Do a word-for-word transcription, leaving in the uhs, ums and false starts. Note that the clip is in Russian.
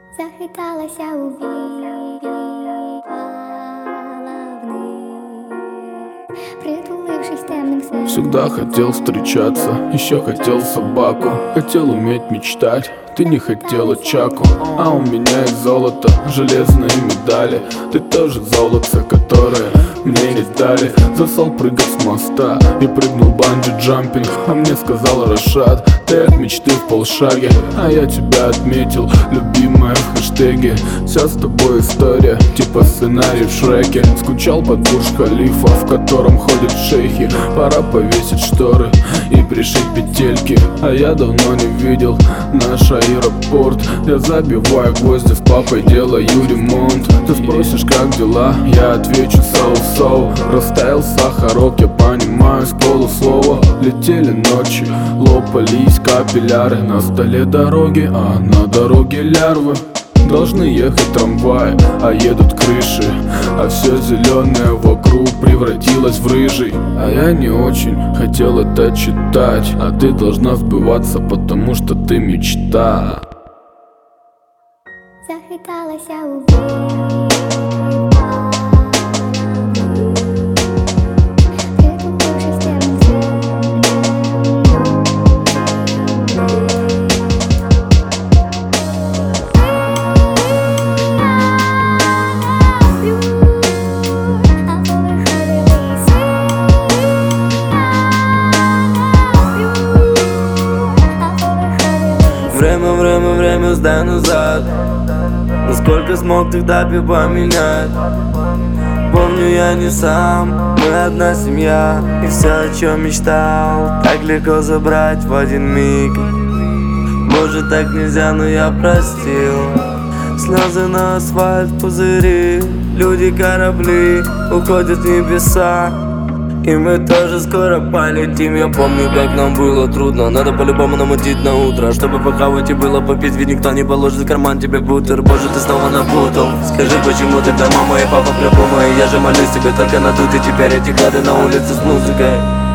Захиталася у вій притулившись темным снам. Всегда хотел встречаться, еще хотел собаку. Хотел уметь мечтать, ты не хотела чаку. А у меня из золота железные медали. Ты тоже золото, которое мне не дали. Засал прыгать с моста и прыгнул банджи-джампинг. А мне сказал Рашад, ты от мечты в полшаге. А я тебя отметил, любимая, в хэштеге. Вся с тобой история, типа сценарий в Шреке. Скучал под Бурдж-Халифа, в котором ходят шейхи. Пора повесить шторы и пришить петельки. А я давно не видел наш аэропорт. Я забиваю гвозди, с папой делаю ремонт. Ты спросишь, как дела? Я отвечу соу-соу. Растаял сахарок, я понимаю с полуслова. Летели ночи, лопались капилляры. На столе дороги, а на дороге лярвы. Должны ехать трамваи, а едут крыши. А все зеленое вокруг превратилось в рыжий. А я не очень хотел это читать. А ты должна сбываться, потому что ты мечта. Захиталася у вій. Время, время, время, сдай назад. Насколько смог тогда поменять? Помню, я не сам, мы одна семья. И все, о чем мечтал, так легко забрать в один миг. Может, так нельзя, но я простил. Слезы на асфальт, пузыри. Люди, корабли уходят в небеса. И мы тоже скоро полетим. Я помню, как нам было трудно. Надо по-любому намутить на утро, чтобы похавать и было попить. Ведь никто не положит в карман тебе бутер. Боже, ты снова напутал. Скажи, почему тогда мама и папа придумали? Я же молюсь тебе только на тут. И теперь эти гады на улице с музыкой.